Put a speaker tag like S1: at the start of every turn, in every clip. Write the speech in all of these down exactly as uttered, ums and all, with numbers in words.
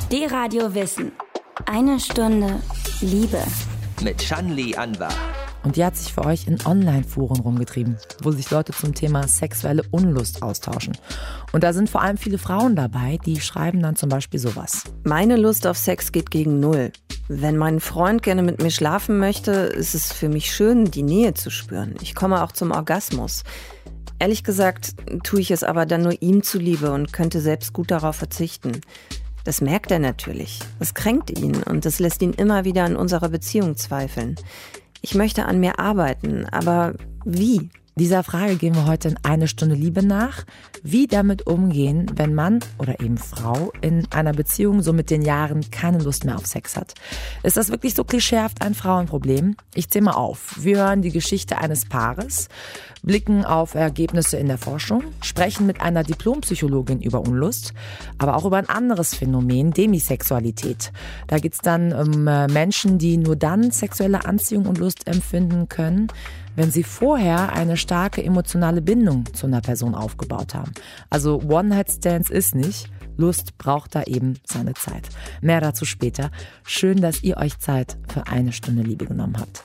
S1: D-Radio Wissen. Eine Stunde Liebe.
S2: Mit Shanli Anwar.
S3: Und die hat sich für euch in Online-Foren rumgetrieben, wo sich Leute zum Thema sexuelle Unlust austauschen. Und da sind vor allem viele Frauen dabei, die schreiben dann zum Beispiel sowas.
S4: Meine Lust auf Sex geht gegen Null. Wenn mein Freund gerne mit mir schlafen möchte, ist es für mich schön, die Nähe zu spüren. Ich komme auch zum Orgasmus. Ehrlich gesagt tue ich es aber dann nur ihm zuliebe und könnte selbst gut darauf verzichten. Das merkt er natürlich. Das kränkt ihn und das lässt ihn immer wieder an unserer Beziehung zweifeln. Ich möchte an mir arbeiten, aber wie?
S3: Dieser Frage gehen wir heute in eine Stunde Liebe nach. Wie damit umgehen, wenn Mann oder eben Frau in einer Beziehung so mit den Jahren keine Lust mehr auf Sex hat. Ist das wirklich so klischeehaft ein Frauenproblem? Ich zähle mal auf. Wir hören die Geschichte eines Paares, blicken auf Ergebnisse in der Forschung, sprechen mit einer Diplompsychologin über Unlust, aber auch über ein anderes Phänomen, Demisexualität. Da geht es dann um Menschen, die nur dann sexuelle Anziehung und Lust empfinden können, wenn sie vorher eine starke emotionale Bindung zu einer Person aufgebaut haben. Also One-Night-Stands ist nicht. Lust braucht da eben seine Zeit. Mehr dazu später. Schön, dass ihr euch Zeit für eine Stunde Liebe genommen habt.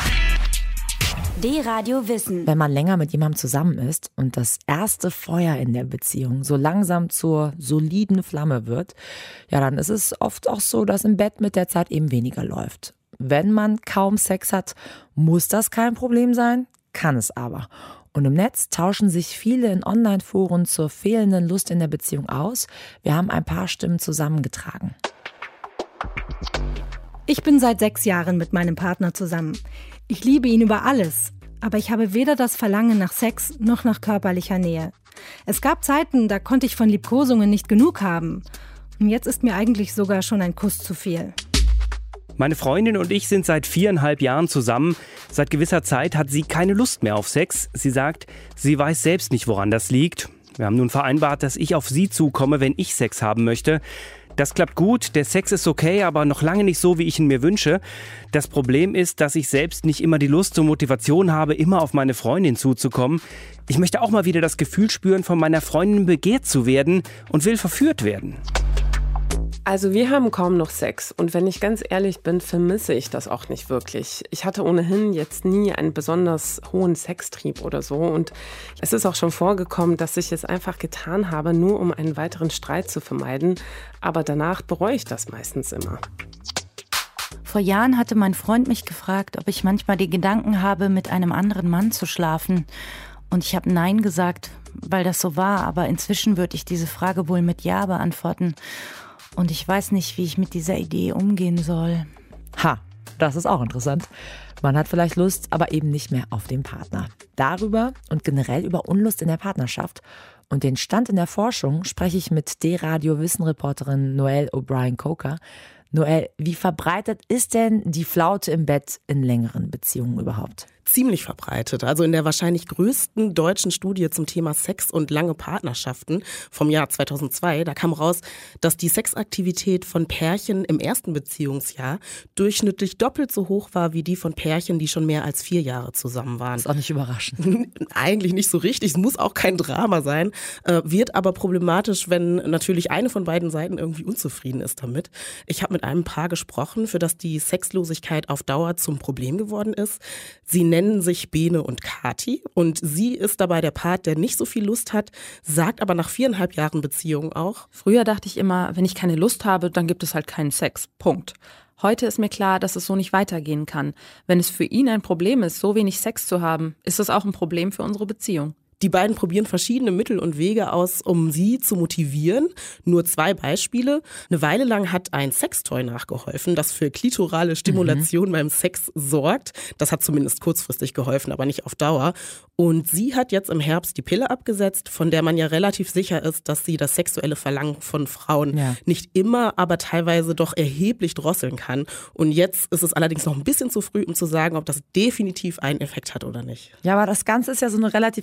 S1: D-Radio Wissen.
S3: Wenn man länger mit jemandem zusammen ist und das erste Feuer in der Beziehung so langsam zur soliden Flamme wird, ja, dann ist es oft auch so, dass im Bett mit der Zeit eben weniger läuft. Wenn man kaum Sex hat, muss das kein Problem sein, kann es aber. Und im Netz tauschen sich viele in Online-Foren zur fehlenden Lust in der Beziehung aus. Wir haben ein paar Stimmen zusammengetragen.
S5: Ich bin seit sechs Jahren mit meinem Partner zusammen. Ich liebe ihn über alles, aber ich habe weder das Verlangen nach Sex noch nach körperlicher Nähe. Es gab Zeiten, da konnte ich von Liebkosungen nicht genug haben. Und jetzt ist mir eigentlich sogar schon ein Kuss zu viel.
S6: Meine Freundin und ich sind seit viereinhalb Jahren zusammen. Seit gewisser Zeit hat sie keine Lust mehr auf Sex. Sie sagt, sie weiß selbst nicht, woran das liegt. Wir haben nun vereinbart, dass ich auf sie zukomme, wenn ich Sex haben möchte. Das klappt gut, der Sex ist okay, aber noch lange nicht so, wie ich ihn mir wünsche. Das Problem ist, dass ich selbst nicht immer die Lust und Motivation habe, immer auf meine Freundin zuzukommen. Ich möchte auch mal wieder das Gefühl spüren, von meiner Freundin begehrt zu werden und will verführt werden.
S7: Also wir haben kaum noch Sex und wenn ich ganz ehrlich bin, vermisse ich das auch nicht wirklich. Ich hatte ohnehin jetzt nie einen besonders hohen Sextrieb oder so und es ist auch schon vorgekommen, dass ich es einfach getan habe, nur um einen weiteren Streit zu vermeiden, aber danach bereue ich das meistens immer.
S8: Vor Jahren hatte mein Freund mich gefragt, ob ich manchmal die Gedanken habe, mit einem anderen Mann zu schlafen und ich habe Nein gesagt, weil das so war, aber inzwischen würde ich diese Frage wohl mit Ja beantworten. Und ich weiß nicht, wie ich mit dieser Idee umgehen soll.
S3: Ha, das ist auch interessant. Man hat vielleicht Lust, aber eben nicht mehr auf den Partner. Darüber und generell über Unlust in der Partnerschaft und den Stand in der Forschung spreche ich mit D-Radio-Wissen-Reporterin Noelle O'Brien-Coker. Noelle, wie verbreitet ist denn die Flaute im Bett in längeren Beziehungen überhaupt?
S9: Ziemlich verbreitet. Also in der wahrscheinlich größten deutschen Studie zum Thema Sex und lange Partnerschaften vom Jahr zweitausendzwei, da kam raus, dass die Sexaktivität von Pärchen im ersten Beziehungsjahr durchschnittlich doppelt so hoch war wie die von Pärchen, die schon mehr als vier Jahre zusammen waren.
S3: Das ist auch nicht überraschend.
S9: Eigentlich nicht so richtig. Es muss auch kein Drama sein, äh, wird aber problematisch, wenn natürlich eine von beiden Seiten irgendwie unzufrieden ist damit. Ich habe mit einem Paar gesprochen, für das die Sexlosigkeit auf Dauer zum Problem geworden ist. Sie nennen sich Bene und Kati und sie ist dabei der Part, der nicht so viel Lust hat, sagt aber nach viereinhalb Jahren Beziehung auch:
S10: Früher dachte ich immer, wenn ich keine Lust habe, dann gibt es halt keinen Sex. Punkt. Heute ist mir klar, dass es so nicht weitergehen kann. Wenn es für ihn ein Problem ist, so wenig Sex zu haben, ist es auch ein Problem für unsere Beziehung.
S9: Die beiden probieren verschiedene Mittel und Wege aus, um sie zu motivieren. Nur zwei Beispiele. Eine Weile lang hat ein Sextoy nachgeholfen, das für klitorale Stimulation mhm. beim Sex sorgt. Das hat zumindest kurzfristig geholfen, aber nicht auf Dauer. Und sie hat jetzt im Herbst die Pille abgesetzt, von der man ja relativ sicher ist, dass sie das sexuelle Verlangen von Frauen ja. nicht immer, aber teilweise doch erheblich drosseln kann. Und jetzt ist es allerdings noch ein bisschen zu früh, um zu sagen, ob das definitiv einen Effekt hat oder nicht.
S3: Ja, aber das Ganze ist ja so eine relativ klassische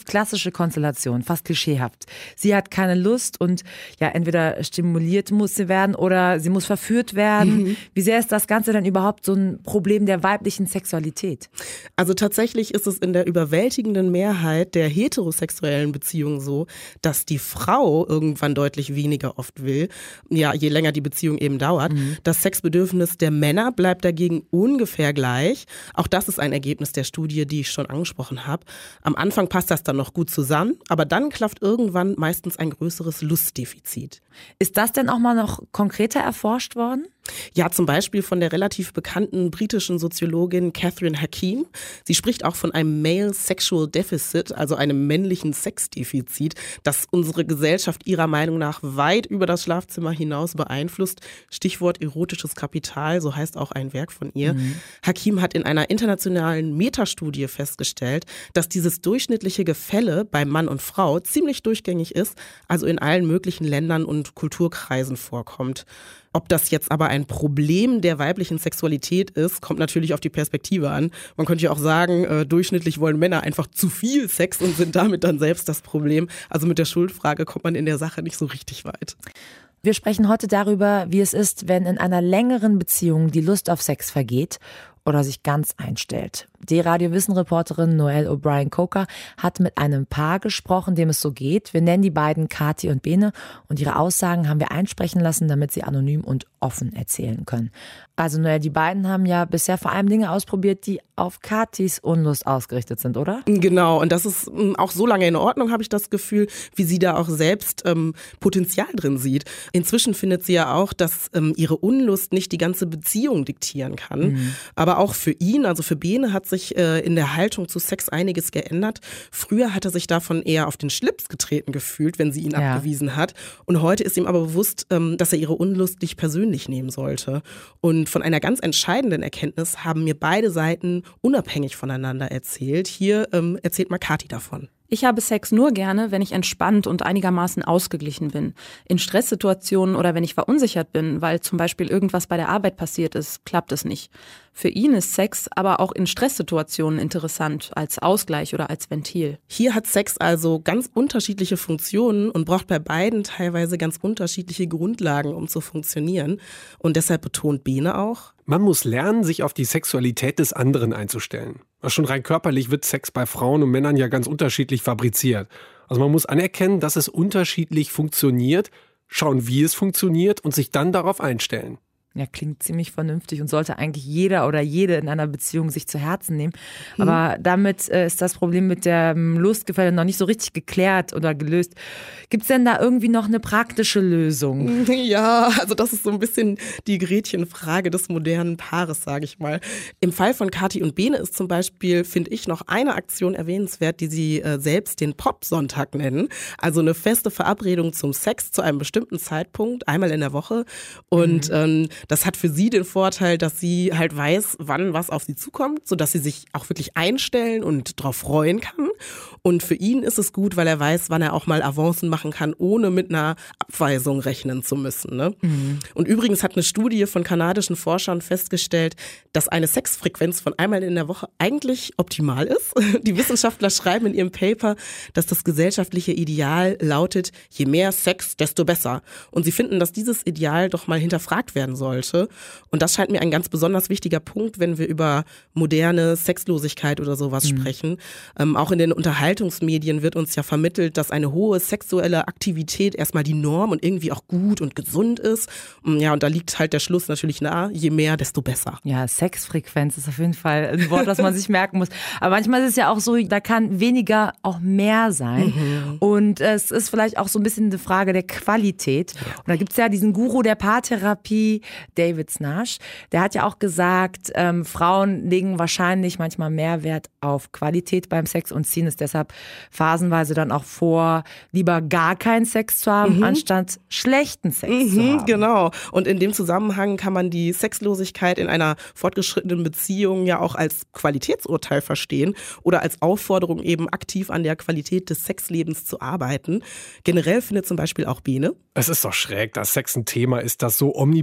S3: klassische Konstellation, fast klischeehaft. Sie hat keine Lust und ja, entweder stimuliert muss sie werden oder sie muss verführt werden. Mhm. Wie sehr ist das Ganze denn überhaupt so ein Problem der weiblichen Sexualität?
S9: Also tatsächlich ist es in der überwältigenden Mehrheit der heterosexuellen Beziehungen so, dass die Frau irgendwann deutlich weniger oft will, ja, je länger die Beziehung eben dauert. Mhm. Das Sexbedürfnis der Männer bleibt dagegen ungefähr gleich. Auch das ist ein Ergebnis der Studie, die ich schon angesprochen habe. Am Anfang passt das dann noch gut zusammen, aber dann klafft irgendwann meistens ein größeres Lustdefizit.
S3: Ist das denn auch mal noch konkreter erforscht worden?
S9: Ja, zum Beispiel von der relativ bekannten britischen Soziologin Catherine Hakim. Sie spricht auch von einem Male Sexual Deficit, also einem männlichen Sexdefizit, das unsere Gesellschaft ihrer Meinung nach weit über das Schlafzimmer hinaus beeinflusst. Stichwort erotisches Kapital, so heißt auch ein Werk von ihr. Mhm. Hakim hat in einer internationalen Metastudie festgestellt, dass dieses durchschnittliche Gefälle bei Mann und Frau ziemlich durchgängig ist, also in allen möglichen Ländern und Kulturkreisen vorkommt. Ob das jetzt aber ein Problem der weiblichen Sexualität ist, kommt natürlich auf die Perspektive an. Man könnte ja auch sagen, äh, durchschnittlich wollen Männer einfach zu viel Sex und sind damit dann selbst das Problem. Also mit der Schuldfrage kommt man in der Sache nicht so richtig weit.
S3: Wir sprechen heute darüber, wie es ist, wenn in einer längeren Beziehung die Lust auf Sex vergeht oder sich ganz einstellt. Die Radio-Wissen-Reporterin Noelle O'Brien-Coker hat mit einem Paar gesprochen, dem es so geht. Wir nennen die beiden Kathi und Bene und ihre Aussagen haben wir einsprechen lassen, damit sie anonym und offen erzählen können. Also Noelle, die beiden haben ja bisher vor allem Dinge ausprobiert, die auf Kathis Unlust ausgerichtet sind, oder?
S9: Genau, und das ist auch so lange in Ordnung, habe ich das Gefühl, wie sie da auch selbst ähm, Potenzial drin sieht. Inzwischen findet sie ja auch, dass ähm, ihre Unlust nicht die ganze Beziehung diktieren kann. Mhm. Aber auch für ihn, also für Bene, hat sich äh, in der Haltung zu Sex einiges geändert. Früher hat er sich davon eher auf den Schlips getreten gefühlt, wenn sie ihn ja. abgewiesen hat. Und heute ist ihm aber bewusst, ähm, dass er ihre Unlust nicht persönlich nehmen sollte. Und von einer ganz entscheidenden Erkenntnis haben mir beide Seiten unabhängig voneinander erzählt. Hier ähm, erzählt mal Kathi davon.
S10: Ich habe Sex nur gerne, wenn ich entspannt und einigermaßen ausgeglichen bin. In Stresssituationen oder wenn ich verunsichert bin, weil zum Beispiel irgendwas bei der Arbeit passiert ist, klappt es nicht. Für ihn ist Sex aber auch in Stresssituationen interessant, als Ausgleich oder als Ventil.
S9: Hier hat Sex also ganz unterschiedliche Funktionen und braucht bei beiden teilweise ganz unterschiedliche Grundlagen, um zu funktionieren. Und deshalb betont Bene auch:
S11: Man muss lernen, sich auf die Sexualität des anderen einzustellen. Schon rein körperlich wird Sex bei Frauen und Männern ja ganz unterschiedlich fabriziert. Also man muss anerkennen, dass es unterschiedlich funktioniert, schauen, wie es funktioniert und sich dann darauf einstellen.
S3: Ja, klingt ziemlich vernünftig und sollte eigentlich jeder oder jede in einer Beziehung sich zu Herzen nehmen. Aber mhm. damit äh, ist das Problem mit dem Lustgefälle noch nicht so richtig geklärt oder gelöst. Gibt es denn da irgendwie noch eine praktische Lösung?
S9: Ja, also das ist so ein bisschen die Gretchenfrage des modernen Paares, sage ich mal. Im Fall von Kathi und Bene ist zum Beispiel, finde ich, noch eine Aktion erwähnenswert, die sie äh, selbst den Pop-Sonntag nennen. Also eine feste Verabredung zum Sex zu einem bestimmten Zeitpunkt, einmal in der Woche. Und mhm. ähm, das hat für sie den Vorteil, dass sie halt weiß, wann was auf sie zukommt, sodass sie sich auch wirklich einstellen und drauf freuen kann. Und für ihn ist es gut, weil er weiß, wann er auch mal Avancen machen kann, ohne mit einer Abweisung rechnen zu müssen. Ne? Mhm. Und übrigens hat eine Studie von kanadischen Forschern festgestellt, dass eine Sexfrequenz von einmal in der Woche eigentlich optimal ist. Die Wissenschaftler schreiben in ihrem Paper, dass das gesellschaftliche Ideal lautet, je mehr Sex, desto besser. Und sie finden, dass dieses Ideal doch mal hinterfragt werden soll. Sollte. Und das scheint mir ein ganz besonders wichtiger Punkt, wenn wir über moderne Sexlosigkeit oder sowas mhm. sprechen. Ähm, auch in den Unterhaltungsmedien wird uns ja vermittelt, dass eine hohe sexuelle Aktivität erstmal die Norm und irgendwie auch gut und gesund ist. Ja, und da liegt halt der Schluss natürlich nahe, je mehr, desto besser.
S3: Ja, Sexfrequenz ist auf jeden Fall ein Wort, das man sich merken muss. Aber manchmal ist es ja auch so, da kann weniger auch mehr sein. Mhm. Und es ist vielleicht auch so ein bisschen eine Frage der Qualität. Und da gibt es ja diesen Guru der Paartherapie, David Snash, der hat ja auch gesagt, ähm, Frauen legen wahrscheinlich manchmal mehr Wert auf Qualität beim Sex und ziehen es deshalb phasenweise dann auch vor, lieber gar keinen Sex zu haben, mhm. anstatt schlechten Sex mhm, zu haben.
S9: Genau. Und in dem Zusammenhang kann man die Sexlosigkeit in einer fortgeschrittenen Beziehung ja auch als Qualitätsurteil verstehen oder als Aufforderung, eben aktiv an der Qualität des Sexlebens zu arbeiten. Generell findet zum Beispiel auch Bene:
S11: Es ist doch schräg, dass Sex ein Thema ist, das so omnipräsent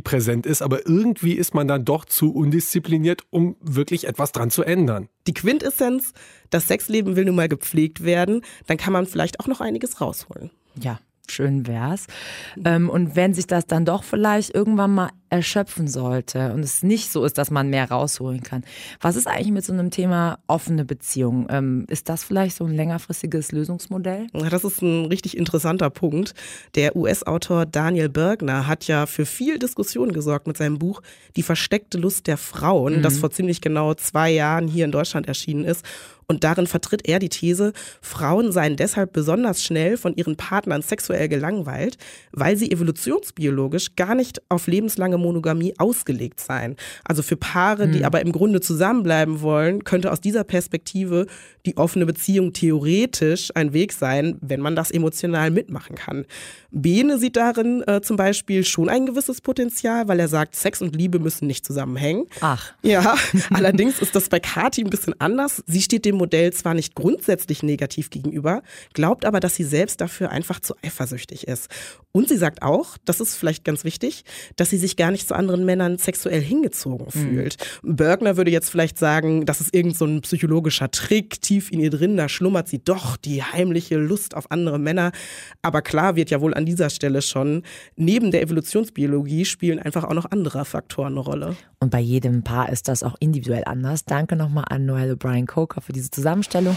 S11: ist, aber irgendwie ist man dann doch zu undiszipliniert, um wirklich etwas dran zu ändern.
S9: Die Quintessenz, das Sexleben will nun mal gepflegt werden, dann kann man vielleicht auch noch einiges rausholen.
S3: Ja. Schön wär's. Ähm, und wenn sich das dann doch vielleicht irgendwann mal erschöpfen sollte und es nicht so ist, dass man mehr rausholen kann. Was ist eigentlich mit so einem Thema offene Beziehung? Ähm, ist das vielleicht so ein längerfristiges Lösungsmodell?
S9: Ja, das ist ein richtig interessanter Punkt. Der U S-Autor Daniel Bergner hat ja für viel Diskussion gesorgt mit seinem Buch Die versteckte Lust der Frauen, mhm. das vor ziemlich genau zwei Jahren hier in Deutschland erschienen ist. Und darin vertritt er die These, Frauen seien deshalb besonders schnell von ihren Partnern sexuell gelangweilt, weil sie evolutionsbiologisch gar nicht auf lebenslange Monogamie ausgelegt seien. Also für Paare, die mhm. aber im Grunde zusammenbleiben wollen, könnte aus dieser Perspektive die offene Beziehung theoretisch ein Weg sein, wenn man das emotional mitmachen kann. Bene sieht darin äh, zum Beispiel schon ein gewisses Potenzial, weil er sagt, Sex und Liebe müssen nicht zusammenhängen.
S3: Ach.
S9: Ja, allerdings ist das bei Kathi ein bisschen anders. Sie steht dem Modell zwar nicht grundsätzlich negativ gegenüber, glaubt aber, dass sie selbst dafür einfach zu eifersüchtig ist. Und sie sagt auch, das ist vielleicht ganz wichtig, dass sie sich gar nicht zu anderen Männern sexuell hingezogen mhm. fühlt. Bergner würde jetzt vielleicht sagen, das ist irgend so ein psychologischer Trick, tief in ihr drin, da schlummert sie doch die heimliche Lust auf andere Männer. Aber klar wird ja wohl an dieser Stelle schon, neben der Evolutionsbiologie spielen einfach auch noch andere Faktoren eine Rolle.
S3: Und bei jedem Paar ist das auch individuell anders. Danke nochmal an Noelle O'Brien-Coker für diese Zusammenstellung.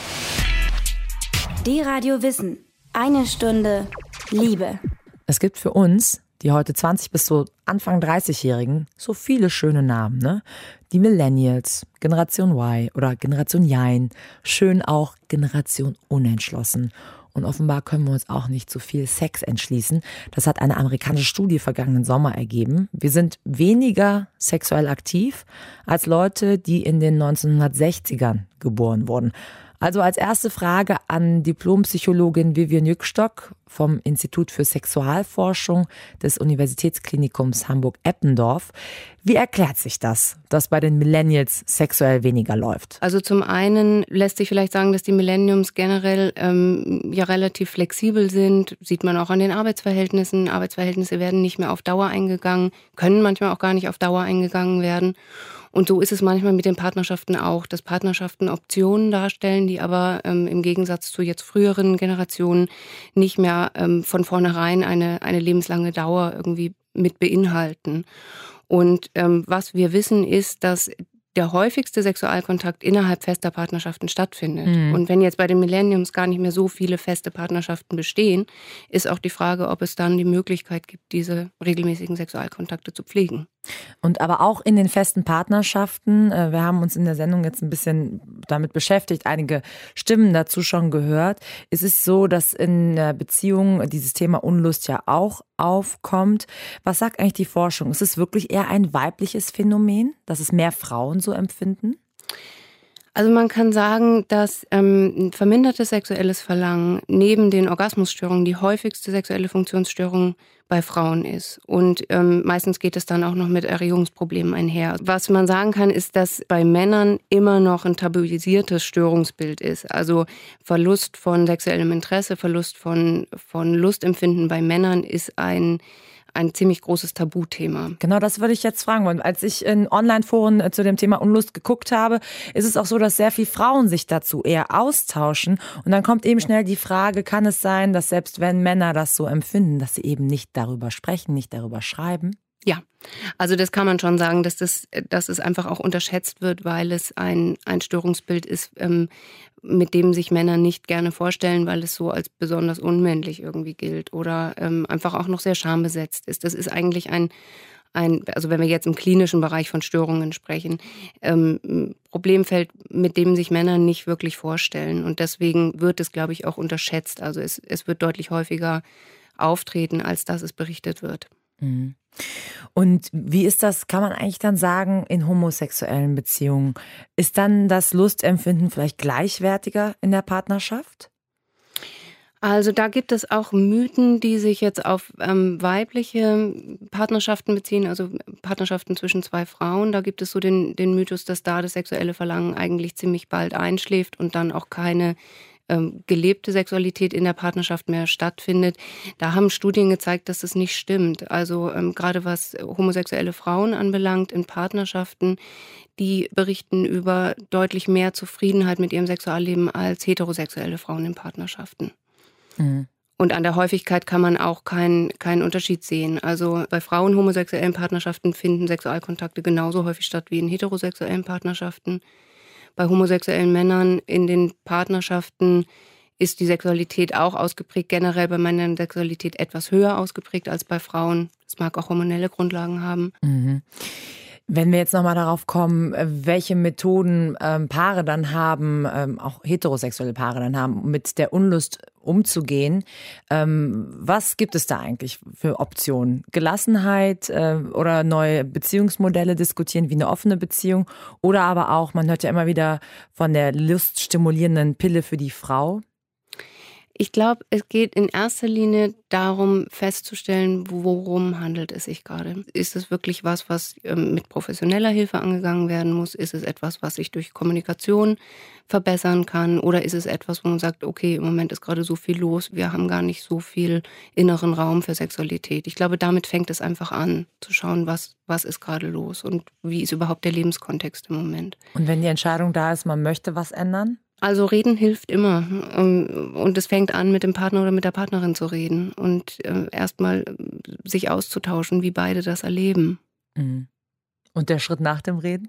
S1: Die Radio Wissen. Eine Stunde Liebe.
S3: Es gibt für uns, die heute zwanzig bis so Anfang dreißig-Jährigen, so viele schöne Namen, ne? Die Millennials, Generation Y oder Generation Jein, schön auch Generation Unentschlossen. Und offenbar können wir uns auch nicht zu viel Sex entschließen. Das hat eine amerikanische Studie vergangenen Sommer ergeben. Wir sind weniger sexuell aktiv als Leute, die in den neunzehnhundertsechzigern geboren wurden. Also als erste Frage an Diplompsychologin Vivian Jückstock vom Institut für Sexualforschung des Universitätsklinikums Hamburg-Eppendorf. Wie erklärt sich das, dass bei den Millennials sexuell weniger läuft?
S12: Also zum einen lässt sich vielleicht sagen, dass die Millenniums generell ähm, ja relativ flexibel sind. Sieht man auch an den Arbeitsverhältnissen. Arbeitsverhältnisse werden nicht mehr auf Dauer eingegangen, können manchmal auch gar nicht auf Dauer eingegangen werden. Und so ist es manchmal mit den Partnerschaften auch, dass Partnerschaften Optionen darstellen, die aber ähm, im Gegensatz zu jetzt früheren Generationen nicht mehr ähm, von vornherein eine, eine lebenslange Dauer irgendwie mit beinhalten. Und ähm, was wir wissen ist, dass der häufigste Sexualkontakt innerhalb fester Partnerschaften stattfindet. Mhm. Und wenn jetzt bei den Millenniums gar nicht mehr so viele feste Partnerschaften bestehen, ist auch die Frage, ob es dann die Möglichkeit gibt, diese regelmäßigen Sexualkontakte zu pflegen.
S3: Und aber auch in den festen Partnerschaften, wir haben uns in der Sendung jetzt ein bisschen damit beschäftigt, einige Stimmen dazu schon gehört. Es ist so, dass in der Beziehung dieses Thema Unlust ja auch aufkommt. Was sagt eigentlich die Forschung? Ist es wirklich eher ein weibliches Phänomen, dass es mehr Frauen so empfinden?
S12: Also man kann sagen, dass ähm, vermindertes sexuelles Verlangen neben den Orgasmusstörungen die häufigste sexuelle Funktionsstörung bei Frauen ist. Und ähm, meistens geht es dann auch noch mit Erregungsproblemen einher. Was man sagen kann, ist, dass bei Männern immer noch ein tabuisiertes Störungsbild ist. Also Verlust von sexuellem Interesse, Verlust von, von Lustempfinden bei Männern ist ein ein ziemlich großes Tabuthema.
S3: Genau, das würde ich jetzt fragen wollen. Als ich in Online-Foren zu dem Thema Unlust geguckt habe, ist es auch so, dass sehr viele Frauen sich dazu eher austauschen. Und dann kommt eben schnell die Frage, kann es sein, dass selbst wenn Männer das so empfinden, dass sie eben nicht darüber sprechen, nicht darüber schreiben?
S12: Ja, also das kann man schon sagen, dass das, dass es einfach auch unterschätzt wird, weil es ein, ein Störungsbild ist, ähm, mit dem sich Männer nicht gerne vorstellen, weil es so als besonders unmännlich irgendwie gilt oder ähm, einfach auch noch sehr schambesetzt ist. Das ist eigentlich ein, ein, also wenn wir jetzt im klinischen Bereich von Störungen sprechen, ähm, Problemfeld, mit dem sich Männer nicht wirklich vorstellen. Und deswegen wird es, glaube ich, auch unterschätzt. Also es, es wird deutlich häufiger auftreten, als dass es berichtet wird.
S3: Mhm. Und wie ist das, kann man eigentlich dann sagen, in homosexuellen Beziehungen? Ist dann das Lustempfinden vielleicht gleichwertiger in der Partnerschaft?
S12: Also da gibt es auch Mythen, die sich jetzt auf ähm, weibliche Partnerschaften beziehen, also Partnerschaften zwischen zwei Frauen. Da gibt es so den, den Mythos, dass da das sexuelle Verlangen eigentlich ziemlich bald einschläft und dann auch keine ähm, gelebte Sexualität in der Partnerschaft mehr stattfindet. Da haben Studien gezeigt, dass das nicht stimmt. Also ähm, gerade was homosexuelle Frauen anbelangt in Partnerschaften, die berichten über deutlich mehr Zufriedenheit mit ihrem Sexualleben als heterosexuelle Frauen in Partnerschaften. Mhm. Und an der Häufigkeit kann man auch keinen keinen Unterschied sehen. Also bei Frauen homosexuellen Partnerschaften finden Sexualkontakte genauso häufig statt wie in heterosexuellen Partnerschaften. Bei homosexuellen Männern in den Partnerschaften ist die Sexualität auch ausgeprägt, generell bei Männern Sexualität etwas höher ausgeprägt als bei Frauen. Das mag auch hormonelle Grundlagen haben.
S3: Mhm. Wenn wir jetzt nochmal darauf kommen, welche Methoden ähm, Paare dann haben, ähm, auch heterosexuelle Paare dann haben, um mit der Unlust umzugehen, ähm, was gibt es da eigentlich für Optionen? Gelassenheit äh, oder neue Beziehungsmodelle diskutieren, wie eine offene Beziehung? Oder aber auch, man hört ja immer wieder von der luststimulierenden Pille für die Frau.
S12: Ich glaube, es geht in erster Linie darum, festzustellen, worum handelt es sich gerade. Ist es wirklich was, was mit professioneller Hilfe angegangen werden muss? Ist es etwas, was sich durch Kommunikation verbessern kann? Oder ist es etwas, wo man sagt, okay, im Moment ist gerade so viel los, wir haben gar nicht so viel inneren Raum für Sexualität. Ich glaube, damit fängt es einfach an, zu schauen, was, was ist gerade los und wie ist überhaupt der Lebenskontext im Moment.
S3: Und wenn die Entscheidung da ist, man möchte was ändern?
S12: Also reden hilft immer und es fängt an, mit dem Partner oder mit der Partnerin zu reden und erstmal sich auszutauschen, wie beide das erleben.
S3: Und der Schritt nach dem Reden?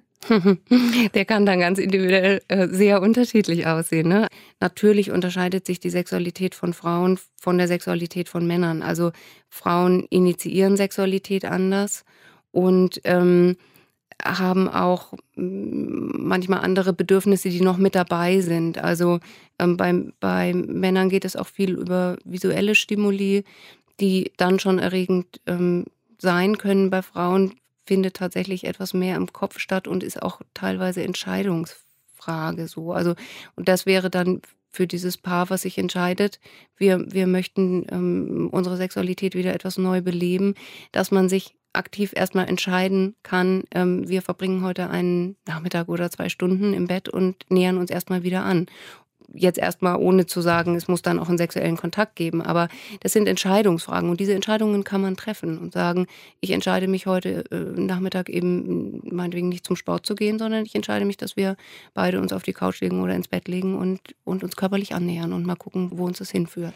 S12: Der kann dann ganz individuell sehr unterschiedlich aussehen. Ne? Natürlich unterscheidet sich die Sexualität von Frauen von der Sexualität von Männern. Also Frauen initiieren Sexualität anders und ähm, haben auch manchmal andere Bedürfnisse, die noch mit dabei sind. Also ähm, bei, bei Männern geht es auch viel über visuelle Stimuli, die dann schon erregend ähm, sein können. Bei Frauen findet tatsächlich etwas mehr im Kopf statt und ist auch teilweise Entscheidungsfrage so. Also, und das wäre dann für dieses Paar, was sich entscheidet, wir, wir möchten ähm, unsere Sexualität wieder etwas neu beleben, dass man sich aktiv erstmal entscheiden kann, ähm, wir verbringen heute einen Nachmittag oder zwei Stunden im Bett und nähern uns erstmal wieder an. Jetzt erstmal ohne zu sagen, es muss dann auch einen sexuellen Kontakt geben, aber das sind Entscheidungsfragen und diese Entscheidungen kann man treffen und sagen, ich entscheide mich heute äh, Nachmittag eben meinetwegen nicht zum Sport zu gehen, sondern ich entscheide mich, dass wir beide uns auf die Couch legen oder ins Bett legen und, und uns körperlich annähern und mal gucken, wo uns das hinführt.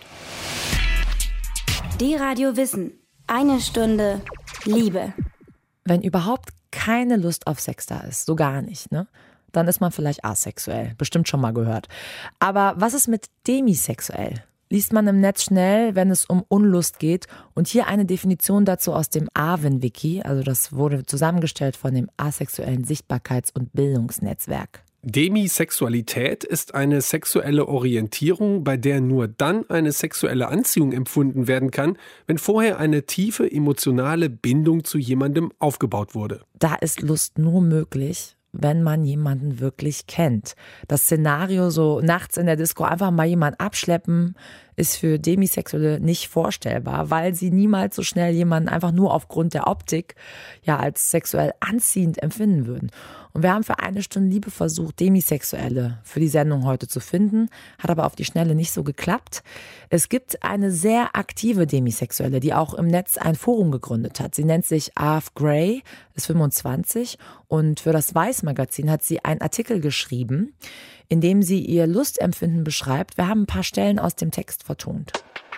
S1: Die Radio Wissen. Eine Stunde Liebe.
S3: Wenn überhaupt keine Lust auf Sex da ist, so gar nicht, ne? Dann ist man vielleicht asexuell. Bestimmt schon mal gehört. Aber was ist mit demisexuell? Liest man im Netz schnell, wenn es um Unlust geht. Und hier eine Definition dazu aus dem AWIN-Wiki. Also das wurde zusammengestellt von dem Asexuellen Sichtbarkeits- und Bildungsnetzwerk.
S11: Demisexualität ist eine sexuelle Orientierung, bei der nur dann eine sexuelle Anziehung empfunden werden kann, wenn vorher eine tiefe emotionale Bindung zu jemandem aufgebaut wurde.
S3: Da ist Lust nur möglich, wenn man jemanden wirklich kennt. Das Szenario, so nachts in der Disco einfach mal jemanden abschleppen, ist für Demisexuelle nicht vorstellbar, weil sie niemals so schnell jemanden einfach nur aufgrund der Optik ja als sexuell anziehend empfinden würden. Und wir haben für eine Stunde Liebe versucht, Demisexuelle für die Sendung heute zu finden, hat aber auf die Schnelle nicht so geklappt. Es gibt eine sehr aktive Demisexuelle, die auch im Netz ein Forum gegründet hat. Sie nennt sich Arf Gray, ist fünfundzwanzig und für das Weiß-Magazin hat sie einen Artikel geschrieben, in dem sie ihr Lustempfinden beschreibt. Wir haben ein paar Stellen aus dem Text vertont.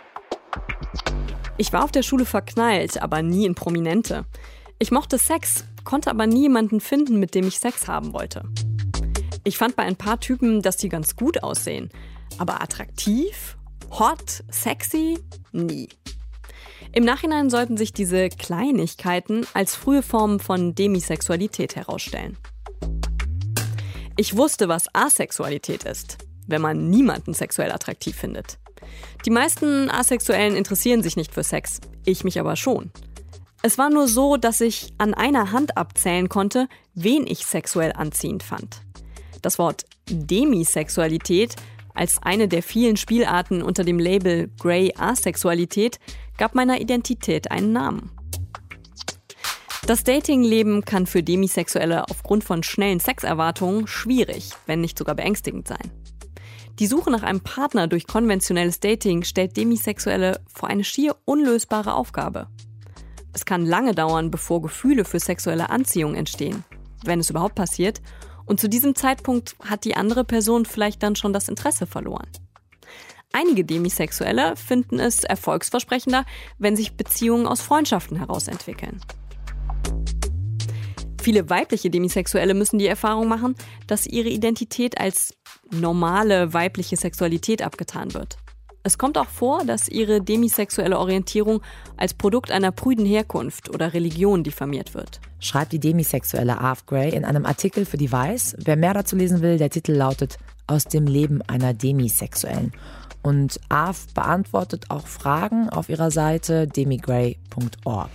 S13: Ich war auf der Schule verknallt, aber nie in Prominente. Ich mochte Sex, konnte aber nie jemanden finden, mit dem ich Sex haben wollte. Ich fand bei ein paar Typen, dass die ganz gut aussehen. Aber attraktiv, hot, sexy, nie. Im Nachhinein sollten sich diese Kleinigkeiten als frühe Formen von Demisexualität herausstellen. Ich wusste, was Asexualität ist, wenn man niemanden sexuell attraktiv findet. Die meisten Asexuellen interessieren sich nicht für Sex, ich mich aber schon. Es war nur so, dass ich an einer Hand abzählen konnte, wen ich sexuell anziehend fand. Das Wort Demisexualität als eine der vielen Spielarten unter dem Label Grey Asexualität gab meiner Identität einen Namen. Das Datingleben kann für Demisexuelle aufgrund von schnellen Sexerwartungen schwierig, wenn nicht sogar beängstigend sein. Die Suche nach einem Partner durch konventionelles Dating stellt Demisexuelle vor eine schier unlösbare Aufgabe. Es kann lange dauern, bevor Gefühle für sexuelle Anziehung entstehen, wenn es überhaupt passiert. Und zu diesem Zeitpunkt hat die andere Person vielleicht dann schon das Interesse verloren. Einige Demisexuelle finden es erfolgsversprechender, wenn sich Beziehungen aus Freundschaften heraus entwickeln. Viele weibliche Demisexuelle müssen die Erfahrung machen, dass ihre Identität als normale weibliche Sexualität abgetan wird. Es kommt auch vor, dass ihre demisexuelle Orientierung als Produkt einer prüden Herkunft oder Religion diffamiert wird.
S3: Schreibt die demisexuelle Arv Gray in einem Artikel für die Vice. Wer mehr dazu lesen will, der Titel lautet Aus dem Leben einer Demisexuellen. Und Arv beantwortet auch Fragen auf ihrer Seite demigray punkt org.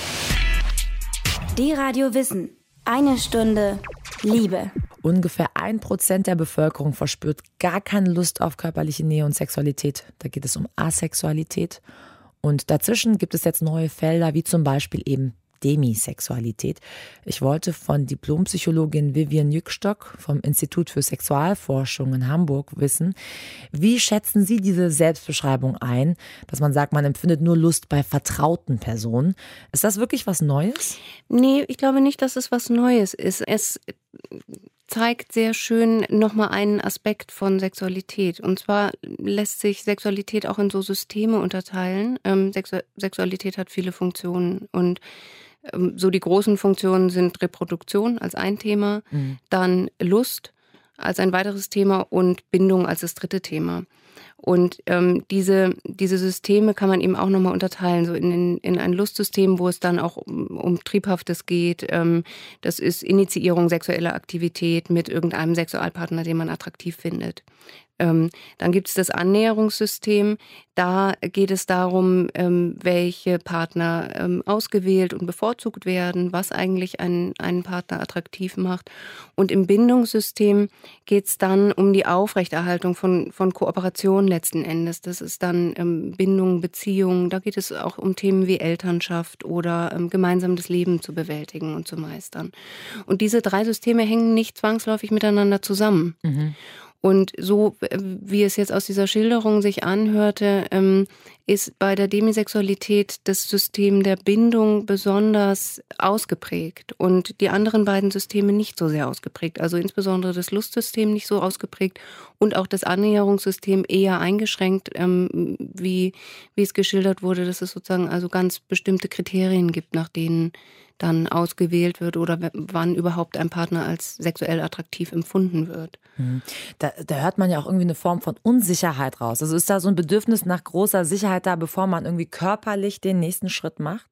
S1: D-Radio Wissen. Eine Stunde Liebe.
S3: Ungefähr ein Prozent der Bevölkerung verspürt gar keine Lust auf körperliche Nähe und Sexualität. Da geht es um Asexualität. Und dazwischen gibt es jetzt neue Felder, wie zum Beispiel eben Demisexualität. Ich wollte von Diplompsychologin Vivian Jückstock vom Institut für Sexualforschung in Hamburg wissen, wie schätzen Sie diese Selbstbeschreibung ein, dass man sagt, man empfindet nur Lust bei vertrauten Personen. Ist das wirklich was Neues?
S12: Nee, ich glaube nicht, dass es was Neues ist. Es zeigt sehr schön nochmal einen Aspekt von Sexualität. Und zwar lässt sich Sexualität auch in so Systeme unterteilen. Ähm, Sexu- Sexualität hat viele Funktionen und ähm, so die großen Funktionen sind Reproduktion als ein Thema, mhm. dann Lust als ein weiteres Thema und Bindung als das dritte Thema. Und ähm, diese, diese Systeme kann man eben auch nochmal unterteilen, so in, in, in ein Lustsystem, wo es dann auch um, um Triebhaftes geht. Ähm, das ist Initiierung sexueller Aktivität mit irgendeinem Sexualpartner, den man attraktiv findet. Ähm, dann gibt es das Annäherungssystem. Da geht es darum, ähm, welche Partner ähm, ausgewählt und bevorzugt werden, was eigentlich einen, einen Partner attraktiv macht. Und im Bindungssystem geht es dann um die Aufrechterhaltung von, von Kooperation letzten Endes. Das ist dann ähm, Bindung, Beziehung. Da geht es auch um Themen wie Elternschaft oder ähm, gemeinsam das Leben zu bewältigen und zu meistern. Und diese drei Systeme hängen nicht zwangsläufig miteinander zusammen. Mhm. Und so, wie es jetzt aus dieser Schilderung sich anhörte, ähm, ist bei der Demisexualität das System der Bindung besonders ausgeprägt und die anderen beiden Systeme nicht so sehr ausgeprägt. Also insbesondere das Lustsystem nicht so ausgeprägt und auch das Annäherungssystem eher eingeschränkt, ähm, wie, wie es geschildert wurde, dass es sozusagen also ganz bestimmte Kriterien gibt, nach denen dann ausgewählt wird oder wann überhaupt ein Partner als sexuell attraktiv empfunden wird.
S3: Da, da hört man ja auch irgendwie eine Form von Unsicherheit raus. Also ist da so ein Bedürfnis nach großer Sicherheit da, bevor man irgendwie körperlich den nächsten Schritt macht?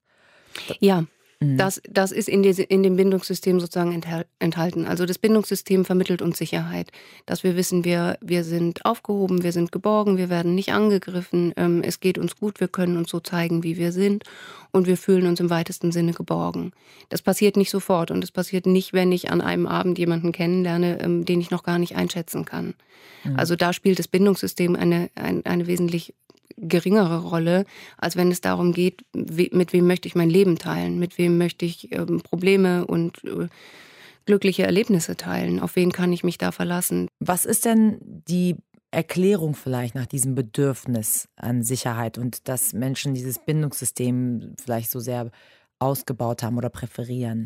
S12: Ja. Das, das ist in, die, in dem Bindungssystem sozusagen enthalten. Also das Bindungssystem vermittelt uns Sicherheit, dass wir wissen, wir, wir sind aufgehoben, wir sind geborgen, wir werden nicht angegriffen, ähm, es geht uns gut, wir können uns so zeigen, wie wir sind und wir fühlen uns im weitesten Sinne geborgen. Das passiert nicht sofort und das passiert nicht, wenn ich an einem Abend jemanden kennenlerne, ähm, den ich noch gar nicht einschätzen kann. Mhm. Also da spielt das Bindungssystem eine, eine, eine wesentlich geringere Rolle, als wenn es darum geht, mit wem möchte ich mein Leben teilen, mit wem möchte ich ähm, Probleme und äh, glückliche Erlebnisse teilen, auf wen kann ich mich da verlassen.
S3: Was ist denn die Erklärung vielleicht nach diesem Bedürfnis an Sicherheit und dass Menschen dieses Bindungssystem vielleicht so sehr ausgebaut haben oder präferieren?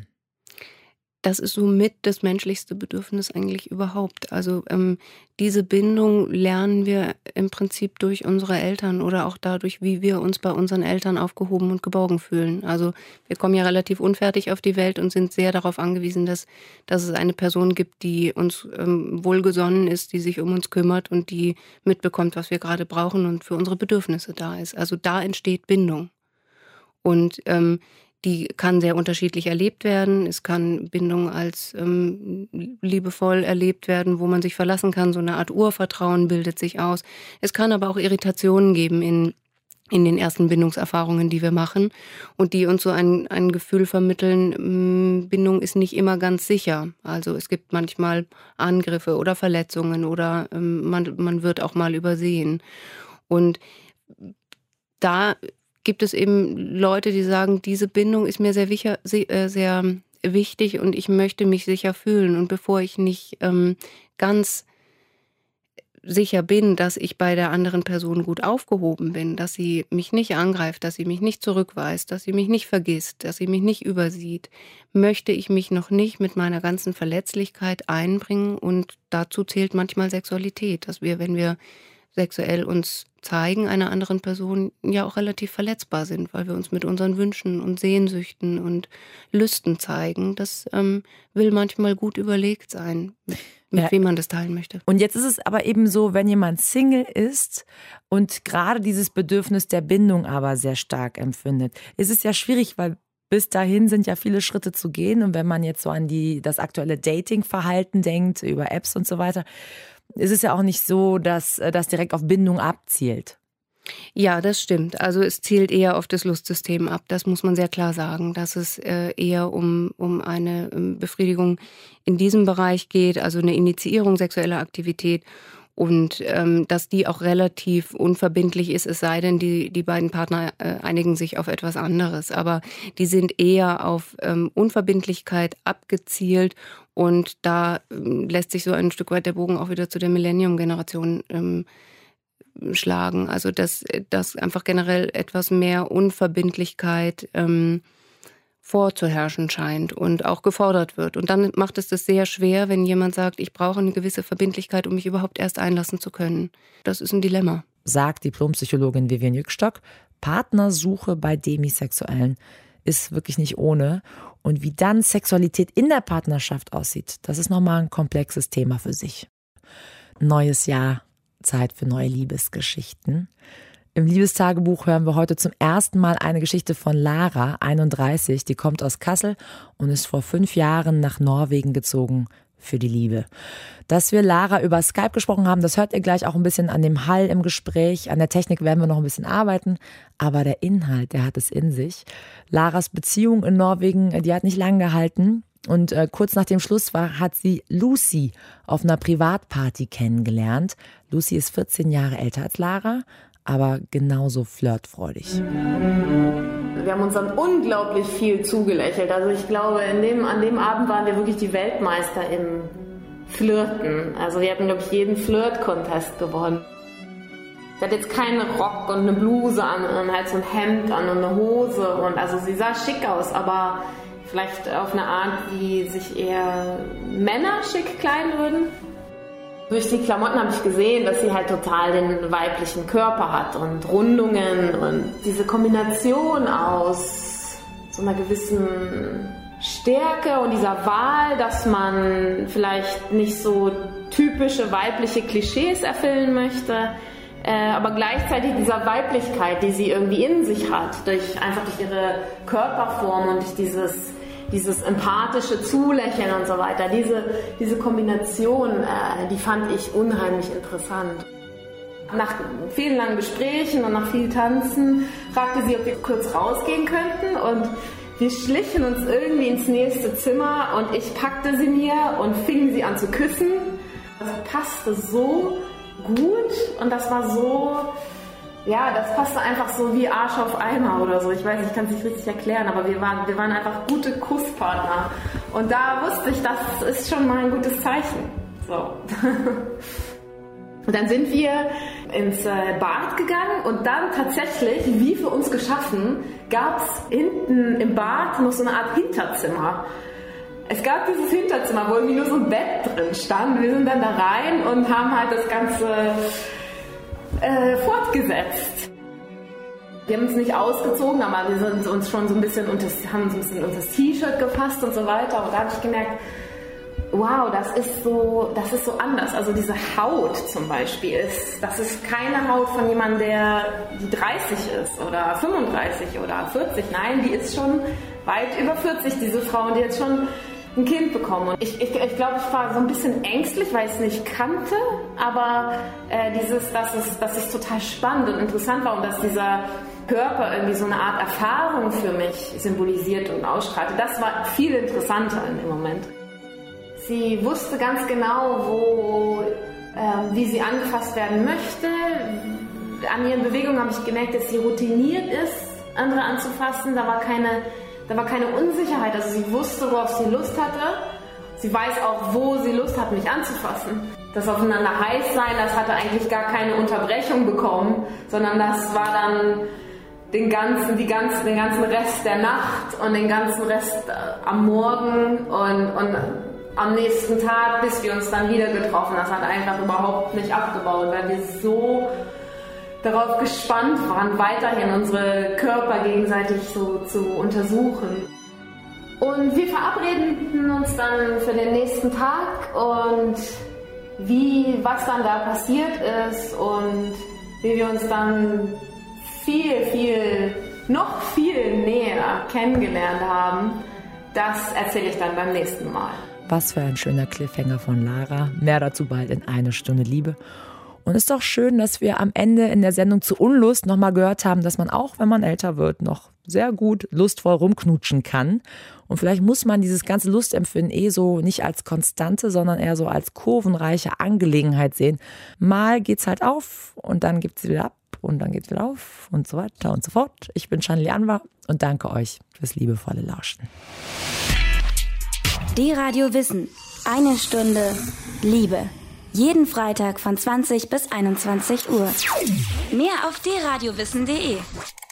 S12: Das ist somit das menschlichste Bedürfnis eigentlich überhaupt. Also ähm, diese Bindung lernen wir im Prinzip durch unsere Eltern oder auch dadurch, wie wir uns bei unseren Eltern aufgehoben und geborgen fühlen. Also wir kommen ja relativ unfertig auf die Welt und sind sehr darauf angewiesen, dass, dass es eine Person gibt, die uns ähm, wohlgesonnen ist, die sich um uns kümmert und die mitbekommt, was wir gerade brauchen und für unsere Bedürfnisse da ist. Also da entsteht Bindung. Und ähm, die kann sehr unterschiedlich erlebt werden. Es kann Bindung als ähm, liebevoll erlebt werden, wo man sich verlassen kann. So eine Art Urvertrauen bildet sich aus. Es kann aber auch Irritationen geben in, in den ersten Bindungserfahrungen, die wir machen und die uns so ein, ein Gefühl vermitteln, mh, Bindung ist nicht immer ganz sicher. Also es gibt manchmal Angriffe oder Verletzungen oder ähm, man, man wird auch mal übersehen. Und da gibt es eben Leute, die sagen, diese Bindung ist mir sehr, wichtig, sehr wichtig und ich möchte mich sicher fühlen. Und bevor ich nicht ähm, ganz sicher bin, dass ich bei der anderen Person gut aufgehoben bin, dass sie mich nicht angreift, dass sie mich nicht zurückweist, dass sie mich nicht vergisst, dass sie mich nicht übersieht, möchte ich mich noch nicht mit meiner ganzen Verletzlichkeit einbringen. Und dazu zählt manchmal Sexualität, dass wir, wenn wir sexuell uns zeigen einer anderen Person, ja auch relativ verletzbar sind, weil wir uns mit unseren Wünschen und Sehnsüchten und Lüsten zeigen. Das ähm, will manchmal gut überlegt sein, mit, mit ja. wem man das teilen möchte.
S3: Und jetzt ist es aber eben so, wenn jemand Single ist und gerade dieses Bedürfnis der Bindung aber sehr stark empfindet, ist es ja schwierig, weil bis dahin sind ja viele Schritte zu gehen. Und wenn man jetzt so an die das aktuelle Dating-Verhalten denkt, über Apps und so weiter, ist es ja auch nicht so, dass das direkt auf Bindung abzielt.
S12: Ja, das stimmt. Also es zielt eher auf das Lustsystem ab. Das muss man sehr klar sagen, dass es äh, eher um, um eine Befriedigung in diesem Bereich geht, also eine Initiierung sexueller Aktivität. Und ähm, dass die auch relativ unverbindlich ist, es sei denn, die, die beiden Partner äh, einigen sich auf etwas anderes. Aber die sind eher auf ähm, Unverbindlichkeit abgezielt. Und da ähm, lässt sich so ein Stück weit der Bogen auch wieder zu der Millennium-Generation ähm, schlagen. Also dass, dass einfach generell etwas mehr Unverbindlichkeit ähm, vorzuherrschen scheint und auch gefordert wird. Und dann macht es das sehr schwer, wenn jemand sagt, ich brauche eine gewisse Verbindlichkeit, um mich überhaupt erst einlassen zu können. Das ist ein Dilemma.
S3: Sagt Diplompsychologin Vivian Jückstock, Partnersuche bei Demisexuellen ist wirklich nicht ohne. Und wie dann Sexualität in der Partnerschaft aussieht, das ist nochmal ein komplexes Thema für sich. Neues Jahr, Zeit für neue Liebesgeschichten. Im Liebestagebuch hören wir heute zum ersten Mal eine Geschichte von Lara, einunddreißig, die kommt aus Kassel und ist vor fünf Jahren nach Norwegen gezogen für die Liebe. Dass wir Lara über Skype gesprochen haben, das hört ihr gleich auch ein bisschen an dem Hall im Gespräch. An der Technik werden wir noch ein bisschen arbeiten, aber der Inhalt, der hat es in sich. Laras Beziehung in Norwegen, die hat nicht lang gehalten. Und äh, kurz nach dem Schluss war, hat sie Lucy auf einer Privatparty kennengelernt. Lucy ist vierzehn Jahre älter als Lara, aber genauso flirtfreudig.
S14: Wir haben uns dann unglaublich viel zugelächelt. Also ich glaube, in dem, an dem Abend waren wir wirklich die Weltmeister im Flirten. Also wir hatten, glaube ich, jeden Flirt-Contest gewonnen. Sie hat jetzt keinen Rock und eine Bluse an und halt so ein Hemd an und eine Hose. Und also sie sah schick aus, aber vielleicht auf eine Art, wie sich eher Männer schick kleiden würden. Durch die Klamotten habe ich gesehen, dass sie halt total den weiblichen Körper hat und Rundungen und diese Kombination aus so einer gewissen Stärke und dieser Wahl, dass man vielleicht nicht so typische weibliche Klischees erfüllen möchte, äh, aber gleichzeitig dieser Weiblichkeit, die sie irgendwie in sich hat, durch einfach durch ihre Körperform und durch dieses dieses empathische Zulächeln und so weiter, diese, diese Kombination, äh, die fand ich unheimlich interessant. Nach vielen langen Gesprächen und nach viel Tanzen fragte sie, ob wir kurz rausgehen könnten und wir schlichen uns irgendwie ins nächste Zimmer und ich packte sie mir und fing sie an zu küssen. Das passte so gut und das war so... Ja, das passte einfach so wie Arsch auf Eimer oder so. Ich weiß, ich kann es nicht richtig erklären, aber wir waren, wir waren einfach gute Kusspartner. Und da wusste ich, das ist schon mal ein gutes Zeichen. So. Und dann sind wir ins Bad gegangen und dann tatsächlich, wie für uns geschaffen, gab es hinten im Bad noch so eine Art Hinterzimmer. Es gab dieses Hinterzimmer, wo irgendwie nur so ein Bett drin stand. Wir sind dann da rein und haben halt das Ganze... Äh, fortgesetzt. Wir haben uns nicht ausgezogen, aber wir sind uns schon so ein bisschen unter, haben uns ein bisschen unter das T-Shirt gefasst und so weiter. Und da habe ich gemerkt, wow, das ist so, das ist so anders. Also diese Haut zum Beispiel ist, das ist keine Haut von jemandem, der die dreißig ist oder fünfunddreißig oder vierzig. Nein, die ist schon weit über vierzig, diese Frau, und die hat schon ein Kind bekommen. Und ich, ich, ich glaube, ich war so ein bisschen ängstlich, weil ich es nicht kannte, aber äh, dieses, dass es, dass es total spannend und interessant war und dass dieser Körper irgendwie so eine Art Erfahrung für mich symbolisiert und ausstrahlte, das war viel interessanter im Moment. Sie wusste ganz genau, wo, äh, wie sie angefasst werden möchte. An ihren Bewegungen habe ich gemerkt, dass sie routiniert ist, andere anzufassen. Da war keine Da war keine Unsicherheit, also sie wusste, worauf sie Lust hatte Sie weiß auch, wo sie Lust hat, mich anzufassen. Das Aufeinander heiß sein, das hatte eigentlich gar keine Unterbrechung bekommen, sondern das war dann den ganzen, die ganzen, den ganzen Rest der Nacht und den ganzen Rest am Morgen und, und am nächsten Tag, bis wir uns dann wieder getroffen. Das hat einfach überhaupt nicht abgebaut, weil wir so darauf gespannt waren, weiterhin unsere Körper gegenseitig so zu untersuchen. Und wir verabredeten uns dann für den nächsten Tag und wie, was dann da passiert ist und wie wir uns dann viel, viel, noch viel näher kennengelernt haben, das erzähle ich dann beim nächsten Mal.
S3: Was für ein schöner Cliffhanger von Lara. Mehr dazu bald in Eine Stunde Liebe. Und es ist doch schön, dass wir am Ende in der Sendung zu Unlust nochmal gehört haben, dass man auch, wenn man älter wird, noch sehr gut lustvoll rumknutschen kann. Und vielleicht muss man dieses ganze Lustempfinden eh so nicht als Konstante, sondern eher so als kurvenreiche Angelegenheit sehen. Mal geht's halt auf und dann gibt's wieder ab und dann geht's wieder auf und so weiter und so fort. Ich bin Shanli Anwar und danke euch fürs liebevolle Lauschen.
S1: D-Radio Wissen. Eine Stunde Liebe. Jeden Freitag von zwanzig bis einundzwanzig Uhr. Mehr auf d radio wissen punkt de.